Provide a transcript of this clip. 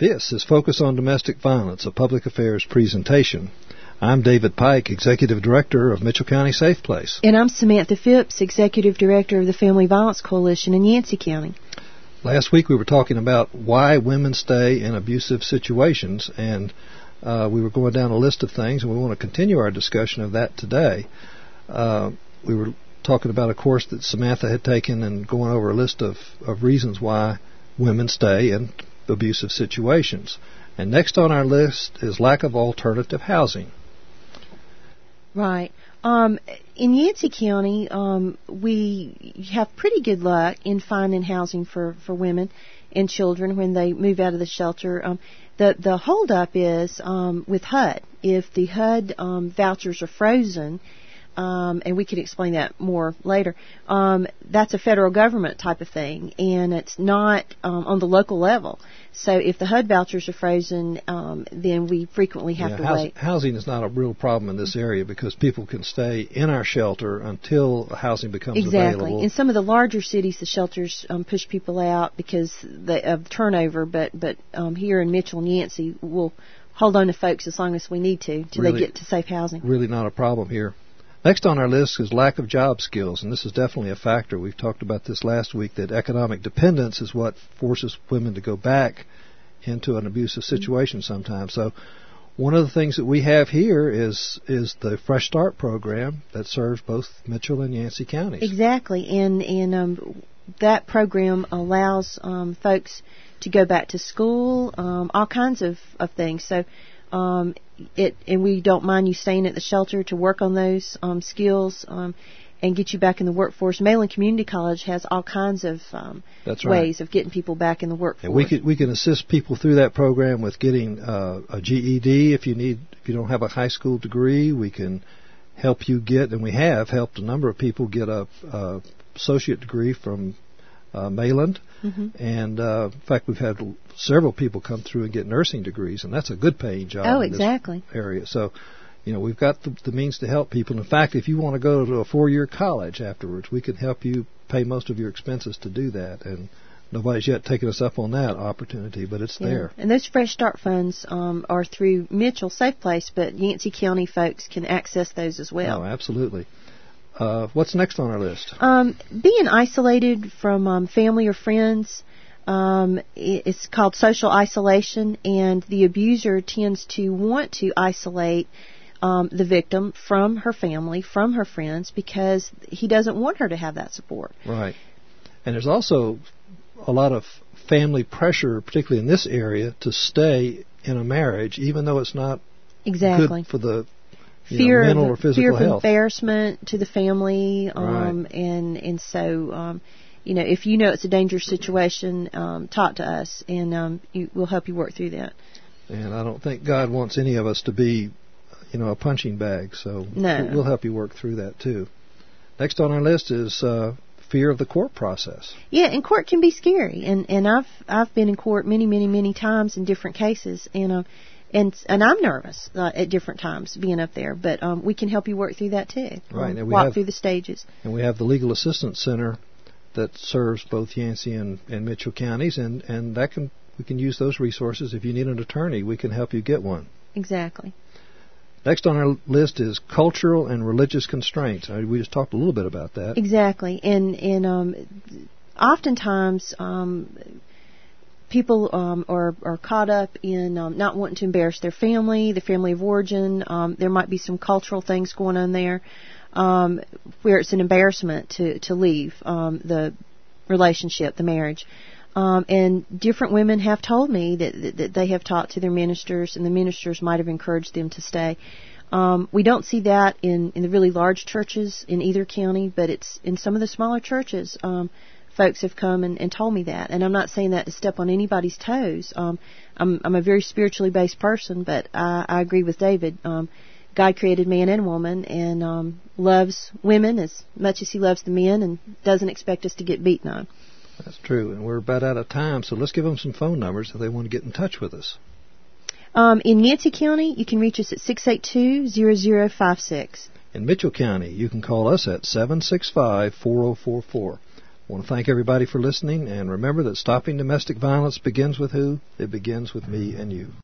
This is Focus on Domestic Violence, a public affairs presentation. I'm David Pike, Executive Director of Mitchell County Safe Place. And I'm Samantha Phipps, Executive Director of the Family Violence Coalition in Yancey County. Last week we were talking about why women stay in abusive situations, and we were going down a list of things, and we want to continue our discussion of that today. We were talking about a course that Samantha had taken and going over a list of reasons why women stay in abusive situations. And next on our list is lack of alternative housing. Right. In Yancey County, we have pretty good luck in finding housing for women and children when they move out of the shelter. The holdup is with HUD. If the HUD vouchers are frozen, and we could explain that more later, that's a federal government type of thing, and it's not on the local level. So if the HUD vouchers are frozen, then we frequently have to wait. Housing is not a real problem in this area because people can stay in our shelter until housing becomes available. Exactly. In some of the larger cities, the shelters push people out because of turnover, but here in Mitchell and Yancey, we'll hold on to folks as long as we need to till they get to safe housing. Really not a problem here. Next on our list is lack of job skills, and this is definitely a factor. We've talked about this last week, that economic dependence is what forces women to go back into an abusive situation sometimes. So one of the things that we have here is the Fresh Start program that serves both Mitchell and Yancey counties. Exactly, and that program allows folks to go back to school, all kinds of things. So and we don't mind you staying at the shelter to work on those skills and get you back in the workforce. Mainland Community College has all kinds of ways of getting people back in the workforce. And we can assist people through that program with getting a GED if you don't have a high school degree. We can help you get, and we have helped a number of people get a associate degree from Mainland. Mm-hmm. And in fact, we've had several people come through and get nursing degrees, and that's a good paying job in this area. So, we've got the means to help people. In fact, if you want to go to a 4-year college afterwards, we can help you pay most of your expenses to do that. And nobody's yet taken us up on that opportunity, but it's there. And those Fresh Start funds are through Mitchell Safe Place, but Yancey County folks can access those as well. Oh, absolutely. What's next on our list? Being isolated from family or friends, it's called social isolation, and the abuser tends to want to isolate the victim from her family, from her friends, because he doesn't want her to have that support. Right. And there's also a lot of family pressure, particularly in this area, to stay in a marriage, even though it's not good for the mental or physical health. Fear of embarrassment to the family, right. and so if you know it's a dangerous situation, talk to us, and we'll help you work through that. And I don't think God wants any of us to be, a punching bag. So we'll help you work through that too. Next on our list is fear of the court process. Yeah, and court can be scary, and I've been in court many times in different cases, and I'm nervous at different times being up there, but we can help you work through that too. Right. And walk through the stages. And we have the Legal Assistance Center that serves both Yancey and Mitchell counties, and we can use those resources. If you need an attorney, we can help you get one. Exactly. Next on our list is cultural and religious constraints. We just talked a little bit about that. Exactly. And oftentimes people are caught up in not wanting to embarrass their family, the family of origin. There might be some cultural things going on there where it's an embarrassment to leave the relationship, the marriage. And different women have told me that they have talked to their ministers, and the ministers might have encouraged them to stay. We don't see that in the really large churches in either county, but it's in some of the smaller churches. Folks have come and told me that, and I'm not saying that to step on anybody's toes. I'm a very spiritually based person, but I agree with David. God created man and woman, and loves women as much as He loves the men, and doesn't expect us to get beaten on. That's true, and we're about out of time, so let's give them some phone numbers if they want to get in touch with us. In Yancey County, you can reach us at 682-0056. In Mitchell County, you can call us at 765-4044. I want to thank everybody for listening, and remember that stopping domestic violence begins with who? It begins with me and you.